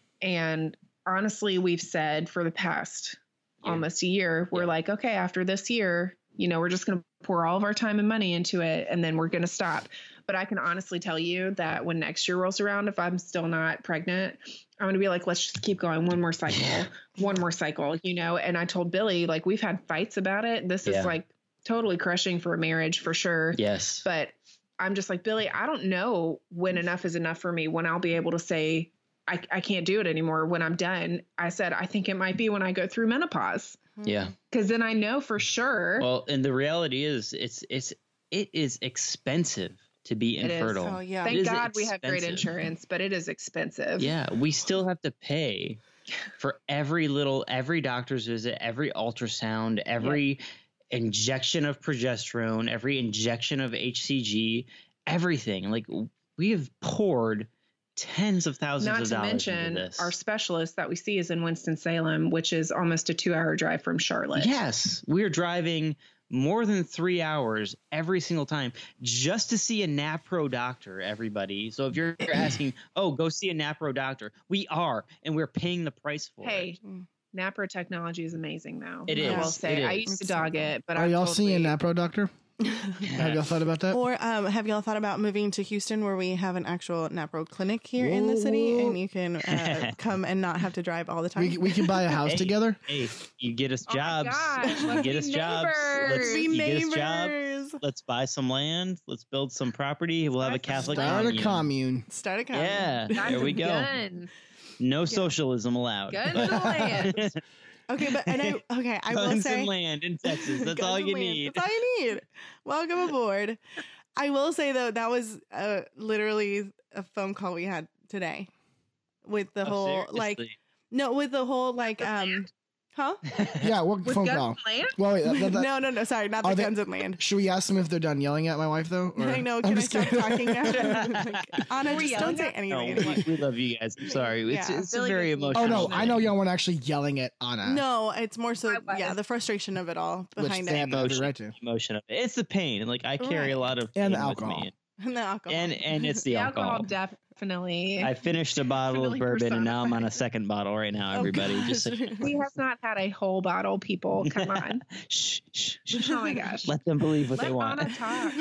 And honestly, we've said for the past Yeah. almost a year, we're Yeah. like, okay, after this year, you know, we're just going to pour all of our time and money into it and then we're going to stop. But I can honestly tell you that when next year rolls around, if I'm still not pregnant, I'm going to be like, let's just keep going one more cycle, one more cycle, you know? And I told Billy, like, we've had fights about it. This Yeah. is like totally crushing for a marriage for sure. Yes. But I'm just like, Billy, I don't know when enough is enough for me, when I'll be able to say, I, I can't do it anymore when I'm done. I said, I think it might be when I go through menopause. Yeah. Because then I know for sure. Well, and the reality is, it's it's it is expensive to be It is. infertile. Oh, yeah. It Thank is God we have great expensive. insurance, but it is expensive. Yeah, we still have to pay for every little, every doctor's visit, every ultrasound, every injection of progesterone, every injection of H C G, everything. Like, we have poured tens of thousands Not of to dollars mention into this. our specialist that we see is in Winston-Salem, which is almost a two hour drive from Charlotte. Yes, we're driving more than three hours every single time just to see a NAPRO doctor, everybody. So if you're asking, oh, go see a NAPRO doctor, we are, and we're paying the price for Hey, it. Mm. NAPRO technology is amazing though. It I will is, say it I is. used to It's dog so cool. it, but Are I'm y'all totally, seeing a NAPRO doctor? Have y'all thought about that? Or um, have y'all thought about moving to Houston, where we have an actual NAPRO clinic here in the city, Whoa. and you can uh, come and not have to drive all the time? we, we can buy a house Hey. together. Hey, you get us Oh my jobs. gosh, you let's get be us jobs. Let's neighbors. Be you get us jobs. neighbors. Let's buy some land. Let's build some property. We'll have a Buy some Catholic Start a commune. commune. Start a company. Yeah, Guys, there we go. Guns. No socialism allowed. Guns and land. Okay, but and I okay, I will Guns say and land in Texas. That's Guns all and you land. need. That's all you need. Welcome aboard. I will say though, that was uh, literally a phone call we had today with the Oh, whole like seriously? no with the whole like um huh Yeah, what With phone guns call? and land? Well, wait, that, that, that- no no no sorry not Are the they- guns and land. should we ask them if they're done yelling at my wife though? or- I know. I'm Can I just stop kidding. talking now? Like, Anna, Were just yelling don't say at- anything No, anymore. we, we love you guys. I'm sorry. It's, Yeah. it's a Billy very gets- Oh emotional. no, I know y'all weren't actually yelling at Anna. No, it's more so I was. yeah the frustration of it all which behind they it have every Emotion. right to. emotion of it. It's the pain. Like, I carry a Right. lot of And pain the with alcohol. me. and the alcohol And and it's the, The alcohol. alcohol definitely. I finished a bottle of Definitely bourbon and now I'm on a personifies it. second bottle right now. Oh, Everybody, just gosh. like, He has not had a whole bottle, people. Come on. shh, shh, shh. Oh my gosh. Let them believe what Let they want. Anna talk.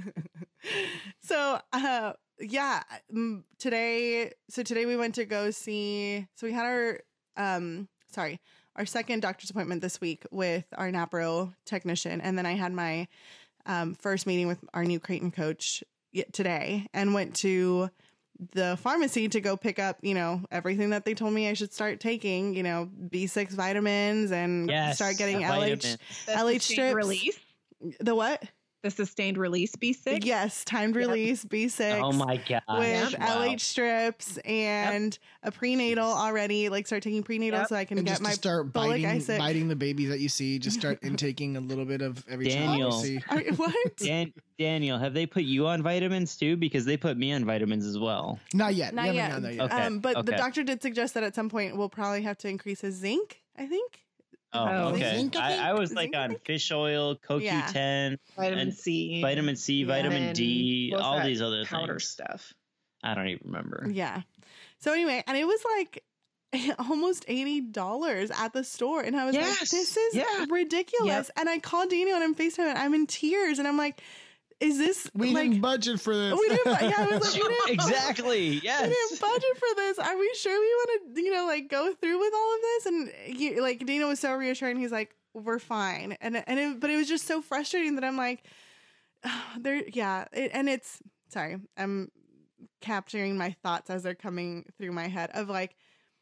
so uh yeah mm, today so today we went to go see so we had our um sorry our second doctor's appointment this week with our NAPRO technician, and then I had my um first meeting with our new Creighton coach y- today, and went to the pharmacy to go pick up, you know, everything that they told me I should start taking, you know, B six vitamins and Yes, start getting the L H vitamins. The L H sustained strips. release. The what? The sustained release B six. Yes, timed release B six. Oh my god! With Wow. L H strips and a prenatal already. Like start taking prenatal Yep. so I can And get just my to start folic biting, acid. biting the babies that you see. Just start intaking a little bit of every Daniel. child you see. Are- what? Dan- Daniel, have they put you on vitamins too? Because they put me on vitamins as well. Not yet. Not we haven't yet. done that yet. Okay, Um, but the okay. doctor did suggest that at some point we'll probably have to increase his zinc. I think. Oh, Oh. okay. Zinc, I think? I, I was like Zinc, I on think? fish oil, Co Q ten, Vitamin and C. vitamin C, Yeah. vitamin and D, what's all that these other powder things. stuff. I don't even remember. Yeah. So anyway, and it was like almost eighty dollars at the store, and I was like, Yes. "This is Yeah. ridiculous." And I called Daniel and I'm FaceTime, and I'm in tears, and I'm like, "Is this We like?" didn't budget for this. We didn't. bu- Yeah, I was like, "We didn't Exactly. We Yes. didn't budget for this. Are we sure we want to, you know, like go through with all of this?" And he, like, Dana was so reassuring. He's like, "We're fine." And and it, but it was just so frustrating that I'm like, oh, there, yeah. It, and it's sorry, I'm capturing my thoughts as they're coming through my head of like,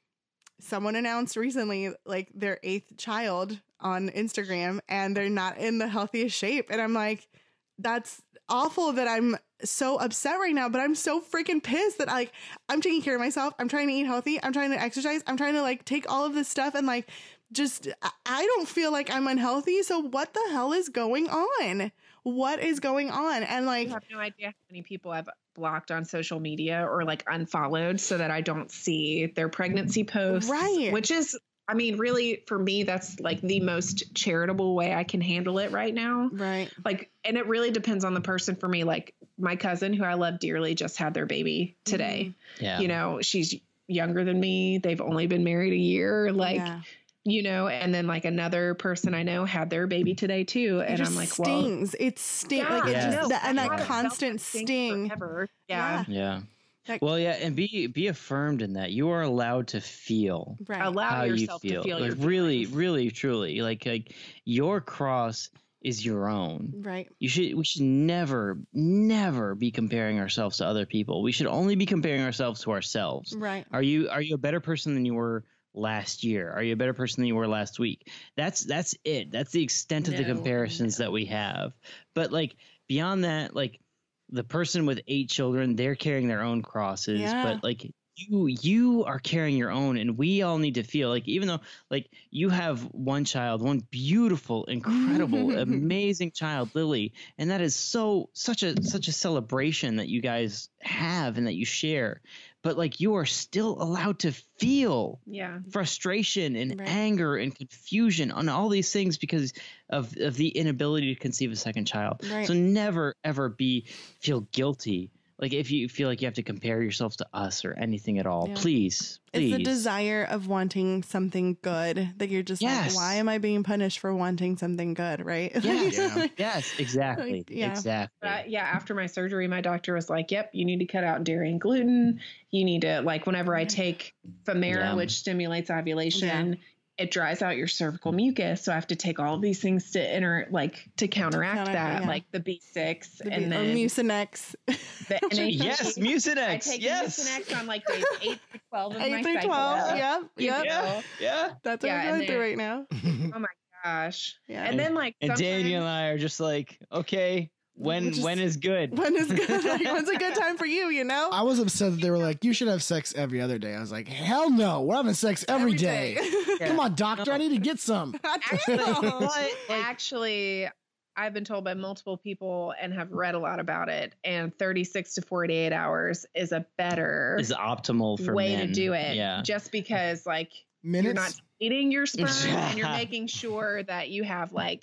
someone announced recently like their eighth child on Instagram, and they're not in the healthiest shape, and I'm like, that's awful that I'm so upset right now, but I'm so freaking pissed that like I'm taking care of myself. I'm trying to eat healthy. I'm trying to exercise. I'm trying to like take all of this stuff and like just I- I don't feel like I'm unhealthy. So what the hell is going on? What is going on? And like I have no idea how many people I've blocked on social media or like unfollowed so that I don't see their pregnancy posts. Right. Which is I mean, really, for me, that's like the most charitable way I can handle it right now. Right. Like, and it really depends on the person for me. Like my cousin, who I love dearly, just had their baby today. Mm-hmm. Yeah. You know, she's younger than me. They've only been married a year. Like, Yeah. you know, and then like another person I know had their baby today too. It And just I'm like, stings. It stings. well, like it Yeah. just, that, and I that haven't felt constant that stink sting. forever. Yeah. Yeah. Like- Well, yeah, and be be affirmed in that you are allowed to feel Right. Allow how you yourself feel. to feel like your really, feelings. really, truly, like like your cross is your own. Right. You should we should never, never be comparing ourselves to other people. We should only be comparing ourselves to ourselves. Right. Are you are you a better person than you were last year? Are you a better person than you were last week? That's that's it. That's the extent of the No, comparisons that we have. But like beyond that, like the person with eight children, they're carrying their own crosses. Yeah. But like you you are carrying your own, and we all need to feel like, even though like you have one child, one beautiful, incredible, amazing child, Lily, and that is so such a such a celebration that you guys have and that you share. But like you are still allowed to feel Yeah. frustration and Right. anger and confusion on all these things because of, of the inability to conceive a second child. Right. So never ever be feel guilty. Like if you feel like you have to compare yourself to us or anything at all, Yeah. please, please. It's the desire of wanting something good that you're just Yes. like, why am I being punished for wanting something good? Right. Yes, Yeah. yes, exactly, Like, yeah. exactly. But I- yeah, after my surgery, my doctor was like, yep, you need to cut out dairy and gluten. You need to, like, whenever I take Femera, Yeah. which stimulates ovulation, it dries out your cervical mucus. So I have to take all of these things to enter, like, to counteract counter- that, yeah. like the B six The, and or then Mucinex. the N H P. Yes, I Mucinex. take Yes. Mucinex on like days eight through twelve of my eight through cycle. twelve. Yep. You Yep. know? Yeah, yeah. That's what Yeah, we're and going through then- right now. Oh my gosh. Yeah. And then like And sometimes- Daniel and I are just like, okay, when We're just- when is good? When is good? Like, when's a good time for you? You know. I was upset that they were like, you should have sex every other day. I was like, hell no, we're having sex every day. Come on, doctor, I need to get some. Actually, No. But, like, actually, I've been told by multiple people and have read a lot about it. And thirty-six to forty-eight hours is a better is optimal for way men. to do it. Yeah. Just because, like, Minutes. you're not eating your sperm and you're making sure that you have, like,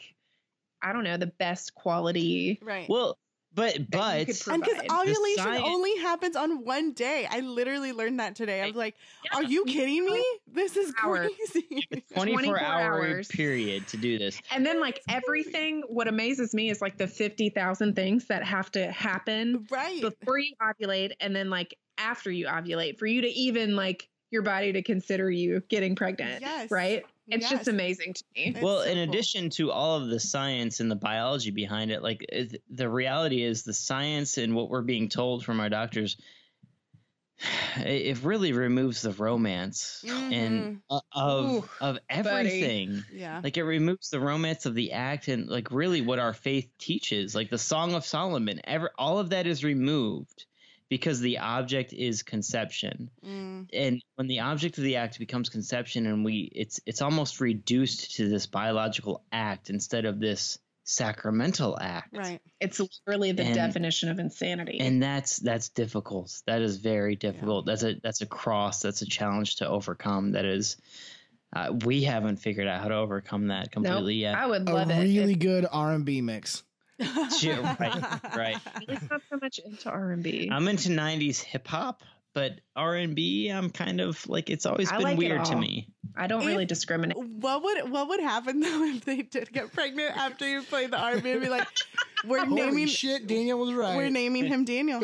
I don't know, the best quality. Right. Well, but that you but could And because provide. ovulation science- only happens on one day. I literally learned that today. I was like, are you kidding me? This is Hours. crazy. twenty-four twenty-four hour hours. period to do this. And then, like, everything, what amazes me is, like, the fifty thousand things that have to happen Right. before you ovulate and then, like, after you ovulate for you to even, like, your body to consider you getting pregnant. Yes. Right? It's Yes. just amazing to me. It's Well, so in cool. addition to all of the science and the biology behind it, like it, the reality is the science and what we're being told from our doctors, it, it really removes the romance and uh, of Ooh, of everything. Yeah. Like it removes the romance of the act and like really what our faith teaches, like the Song of Solomon. Ever all of that is removed because the object is conception. Mm, And when the object of the act becomes conception and we it's it's almost reduced to this biological act instead of this sacramental act. right. It's literally the And- definition of insanity. And that's that's difficult. That is very difficult. That's a that's a cross. That's a challenge to overcome. That is uh, we haven't figured out how to overcome that nope, completely yet. I would A love it. really if- good R and B mix. Yeah, right, right. It's not so much into R and B. I'm into nineties hip hop, but R and B, I'm kind of like it's always I been like it weird to all. me. I don't If- really discriminate. What would what would happen though if they did get pregnant after you played the R and B and be like, we're Holy naming shit, Daniel was right. we're naming him Daniel.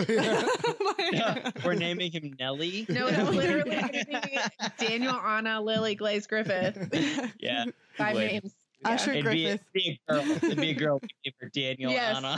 We're naming him Nelly. No, it's literally going to be Daniel, Anna, Lily, Glaze, Griffith. Yeah. Five would. names. Usher It'd be, Griffith. it'd be a girl. It'd be a girl name for Daniel Yes. Anna.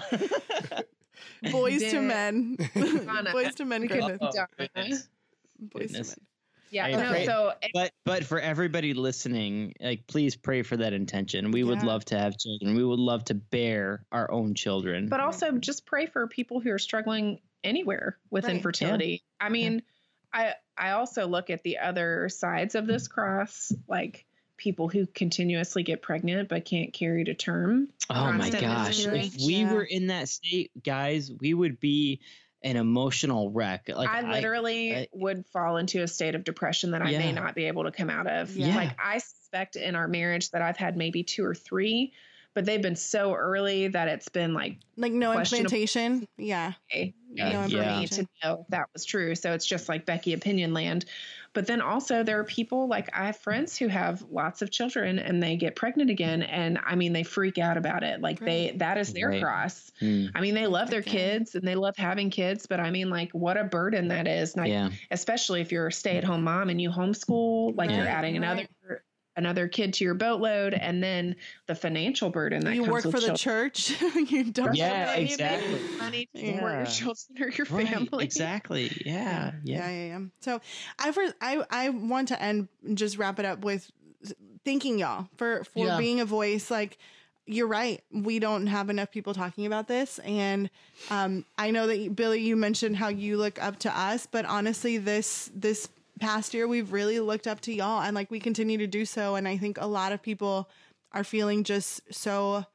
Boys to Dan- men. Anna. Boys to men We could- Griffith. Oh, Donna. goodness. Boys to goodness. men. Yeah, I no, pray- so But but for everybody listening, like please pray for that intention. We would Yeah. love to have children. We would love to bear our own children. but also just pray for people who are struggling anywhere with Right. infertility. I mean, I I also look at the other sides of this cross, like people who continuously get pregnant but can't carry to term. oh my constant gosh. misery. If we Yeah. were in that state, guys, we would be an emotional wreck. Like I literally I, would fall into a state of depression that I Yeah. may not be able to come out of. Yeah. Like I suspect in our marriage that I've had maybe two or three, but they've been so early that it's been like Like no questionable. implantation. Yeah. okay, Yeah, No for me information. to know if that was true. So it's just like Becky opinion land. But then also there are people like I have friends who have lots of children and they get pregnant again. And I mean, they freak out about it. Like they, that is their Right. cross. Hmm. I mean, they love their Okay. kids and they love having kids, but I mean, like what a burden that is. Like, Yeah. especially if you're a stay at home mom and you homeschool, like you're Right, adding another, right. another kid to your boatload. And then the financial burden that You comes work with for the children. church. You don't Yeah, have a baby. exactly. Money to Yeah. support your children or your Right, family. exactly. Yeah. Yeah, Yeah. yeah, yeah. So I first, I I want to end just wrap it up with thanking y'all for for Yeah. being a voice. Like you're right, we don't have enough people talking about this, and um, I know that you- Billy, you mentioned how you look up to us, but honestly, this this past year we've really looked up to y'all, and like we continue to do so, and I think a lot of people are feeling just so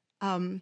um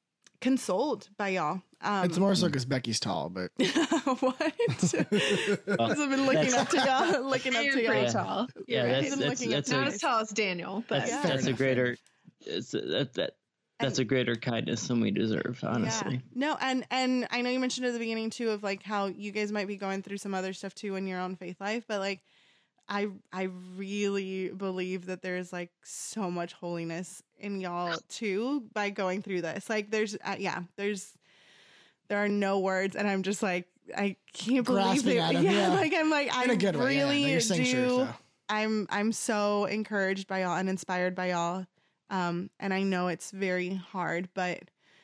consoled by y'all. Um, It's more so because Becky's tall, but what? Because I've been looking that's- up to y'all, looking up You're to pretty y'all. tall. Yeah, right. that's I've been that's looking up that's to a, Not as tall as Daniel, but that's, Yeah. that's Fair a greater it's that that that's a greater kindness than we deserve, honestly. Yeah. No, and and I know you mentioned at the beginning too of like how you guys might be going through some other stuff too in your own faith life, but like I I really believe that there's like so much holiness in y'all too by going through this. Like there's uh, yeah, there's there are no words, and I'm just like I can't believe Grasping it. at 'em, yeah, yeah. like I'm like I in a good way. Yeah, really no, you're saying do. sure, so. I'm I'm so encouraged by y'all and inspired by y'all. Um, and I know it's very hard, but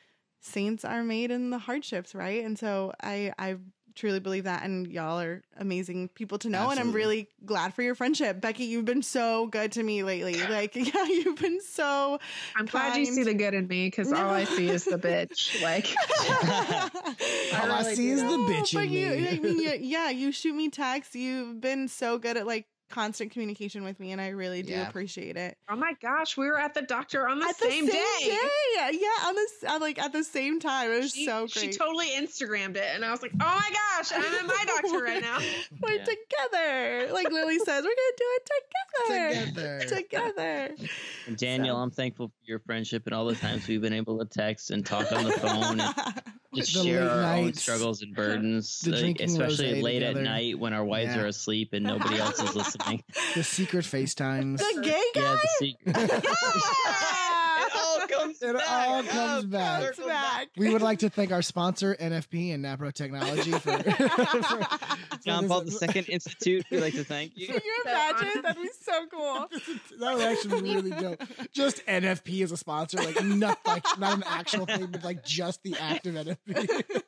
saints are made in the hardships, right? And so I I truly believe that, and y'all are amazing people to know, and I'm Absolutely. really glad for your friendship. Becky, you've been so good to me lately. Like, yeah, you've been so I'm glad you kind. see the good in me because all I see is the bitch. Like, All I really see do. is the No, bitch but in you, me. I mean, you, yeah, you shoot me texts. You've been so good at like constant communication with me, and I really do Yeah. appreciate it. oh my gosh, we were at the doctor on the At same, the same day. yeah, on this, uh, like at the same time. It was She, so she great. totally Instagrammed it, and I was like, "Oh my gosh, I'm at my doctor right now." We're Yeah. together. Like Lily says, we're gonna do it together. Together. Together. And Daniel, So- I'm thankful for your friendship and all the times we've been able to text and talk on the phone and just The share late our own nights, struggles and burdens, the like, drinking especially rosé late together. at night when our wives Yeah. are asleep and nobody else is listening. The secret FaceTimes. The gay guy. Yeah, the secret. It all comes It back. all comes Oh, back. Comes back. We would like to thank our sponsor, N F P and Napro Technology, for, for, John for Paul this- the Second Institute, we'd like to thank you. Can you So imagine? That'd be so cool. That would actually be really dope. Just N F P as a sponsor, like not like not an actual thing, but like just the act of N F P.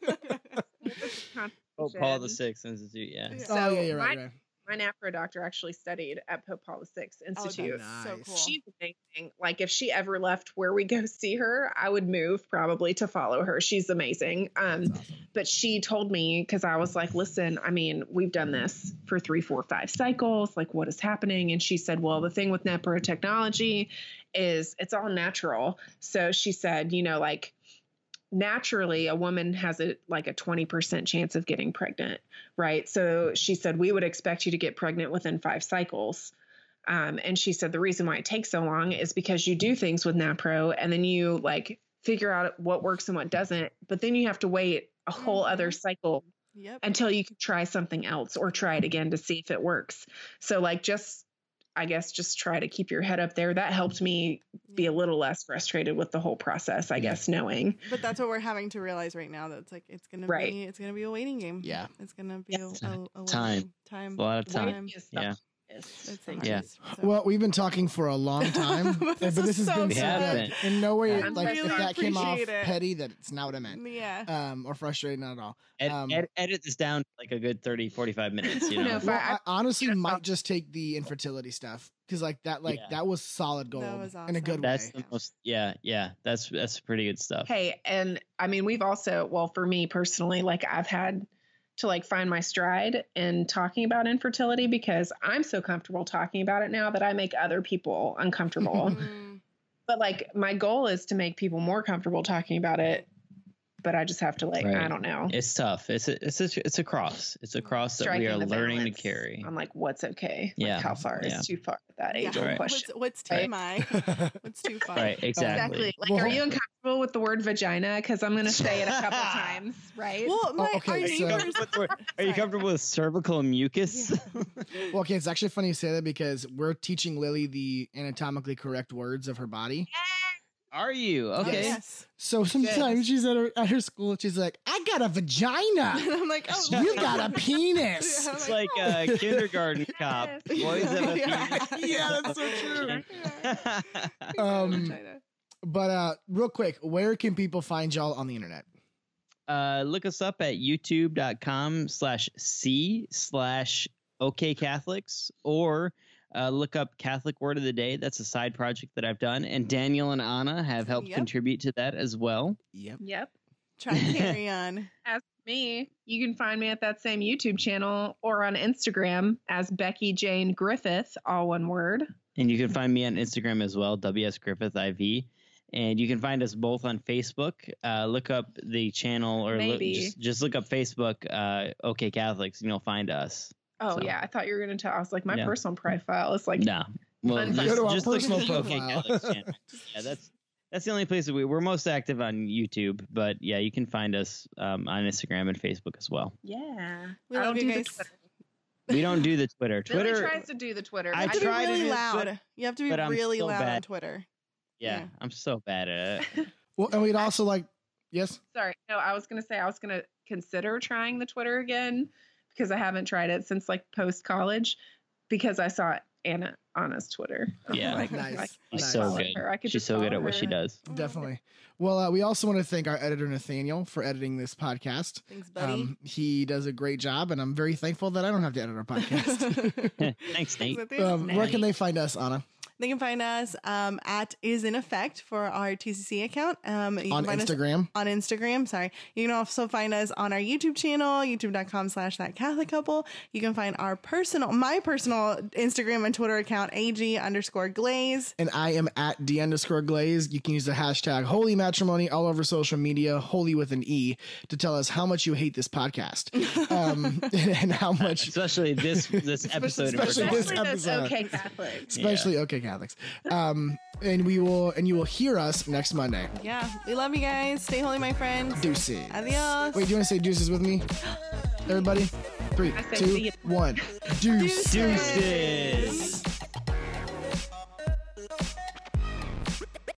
Oh, Paul the Sixth Institute, yeah. Yeah. So oh yeah, you're right. my- right. My NAPRO doctor actually studied at Pope Paul the Sixth Institute. that's so cool. She's amazing. Like if she ever left where we go see her, I would move probably to follow her. She's amazing. Um, That's awesome. but she told me, because I was like, listen, I mean, we've done this for three, four, five cycles. Like, what is happening? And she said, well, the thing with NAPRO technology is it's all natural. So she said, you know, like naturally a woman has a like a twenty percent chance of getting pregnant, right? So she said, we would expect you to get pregnant within five cycles. Um, and she said, the reason why it takes so long is because you do things with NAPRO and then you like figure out what works and what doesn't, but then you have to wait a whole Mhm. other cycle Yep. until you can try something else or try it again to see if it works. So like, just, I guess, just try to keep your head up there. That helped me be a little less frustrated with the whole process, I guess, knowing. But that's what we're having to realize right now. That it's like it's gonna Right. be it's gonna be a waiting game. Yeah. It's gonna be Yes. a, a, a waiting Time. game. Time. A lot of time. Time. Is the Yeah. hardest It's the thing. Yeah. hardest, so. Well, we've been talking for a long time, But but this this, is has so been We so have good. been. In no way, I'm like really if that came off appreciate it. petty, that it's not what I meant, Yeah. um, or frustrating, not at all. Ed, Um, ed, edit this down to like a good thirty, forty-five minutes, you know? No, if Well, I- I honestly just might thought- just take the infertility stuff because, like that, like Yeah. that was solid gold was in a awesome. good That's way. the most, yeah, yeah. That's that's pretty good stuff. Hey, and I mean, we've also, well, for me personally, like I've had to like find my stride in talking about infertility because I'm so comfortable talking about it now that I make other people uncomfortable. Mm. But like my goal is to make people more comfortable talking about it but I just have to like, Right. I don't know. It's tough. It's a, it's a, it's a cross. It's a cross that we Striking are the learning to balance. carry. I'm like, what's okay? Yeah. Like, how far Yeah. is too far at that age? Yeah. old Right. question. What's, what's Right. T M I? What's too far? Right. Exactly. Exactly. Like, Well, are you uncomfortable with the word vagina? Because I'm going to say it a couple times, right? Well, my, okay, our so- neighbors. Are you Sorry. comfortable with cervical mucus? Well, okay, it's actually funny you say that because we're teaching Lily the anatomically correct words of her body. Are you? Okay. Yes. So sometimes she's at her at her school and she's like, "I got a vagina. And I'm like, oh, You got a penis." I'm It's like a kindergarten cop. Boys have a Yeah. penis. Yeah, that's so true. Um, Vagina. But uh, real quick, where can people find y'all on the internet? uh, look us up at youtube.com slash C slash OK Catholics, or uh, look up Catholic Word of the Day. That's a side project that I've done. And Daniel and Anna have helped Yep. contribute to that as well. Yep. Yep. Try to carry on. As for me, you can find me at that same YouTube channel or on Instagram as Becky Jane Griffith, all one word. And you can find me on Instagram as well, W S Griffith I V. And you can find us both on Facebook. Uh, look up the channel, or look, Maybe. just, just look up Facebook, uh, OK Catholics, and you'll find us. Oh, So- yeah. I thought you were going to tell. I was like, my Yeah. personal profile is like, No. Well, Fun just, fact. Go to our just look personal at the OK profile. Catholics channel. Yeah, that's that's the only place that we we're most active on YouTube. But yeah, you can find us um, on Instagram and Facebook as well. yeah. We I love don't you do guys. the Twitter. We don't do the Twitter. Lily Twitter. tries to do the Twitter. I You have to be try to really do loud. Twitter, You have to be but I'm really so loud on bad. Twitter. yeah, Yeah. I'm so bad at it. Well, and we'd also like, yes. Sorry. No, I was going to say I was going to consider trying the Twitter again because I haven't tried it since like post college because I saw Anna Anna's Twitter. Yeah. Like, Nice. I, She's Nice. so follow good. her. I could She's just so good follow at what she her. does. Definitely. Well, uh, we also want to thank our editor Nathaniel for editing this podcast. Thanks, buddy. Um, he does a great job, and I'm very thankful that I don't have to edit our podcast. Thanks, Nate. um, where can they find us, Anna? They can find us um, at Is In Effect for our T C C account. Um, you On can find us Instagram. on Instagram. Sorry. You can also find us on our YouTube channel, youtube.com slash that Catholic couple. You can find our personal, my personal Instagram and Twitter account, A G underscore glaze. And I am at D underscore glaze. You can use the hashtag holy matrimony all over social media, holy with an E, to tell us how much you hate this podcast. Um, and how much, Especially this this episode. in especially particular. this Especially those episode. okay Catholics. especially okay Catholics. Um, and we will, and you will hear us next Monday. Yeah. We love you guys. Stay holy, my friends. Deuces. Adios. Wait, do you want to say deuces with me? Everybody? Three, I say two, see ya. one. Deuce. Deuces. Deuces.